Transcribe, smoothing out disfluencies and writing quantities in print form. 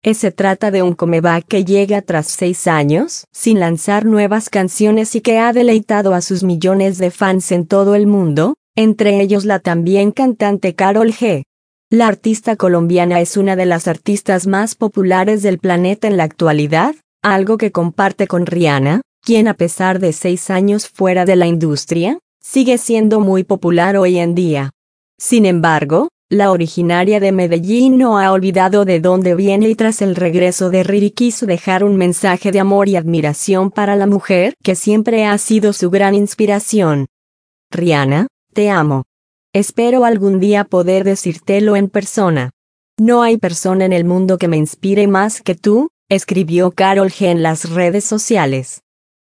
Se trata de un comeback que llega tras 6 años, sin lanzar nuevas canciones y que ha deleitado a sus millones de fans en todo el mundo, entre ellos la también cantante Karol G. La artista colombiana es una de las artistas más populares del planeta en la actualidad, algo que comparte con Rihanna, quien a pesar de 6 años fuera de la industria, sigue siendo muy popular hoy en día. Sin embargo, la originaria de Medellín no ha olvidado de dónde viene y tras el regreso de Riri quiso dejar un mensaje de amor y admiración para la mujer que siempre ha sido su gran inspiración. Rihanna, te amo. Espero algún día poder decírtelo en persona. No hay persona en el mundo que me inspire más que tú, escribió Karol G en las redes sociales.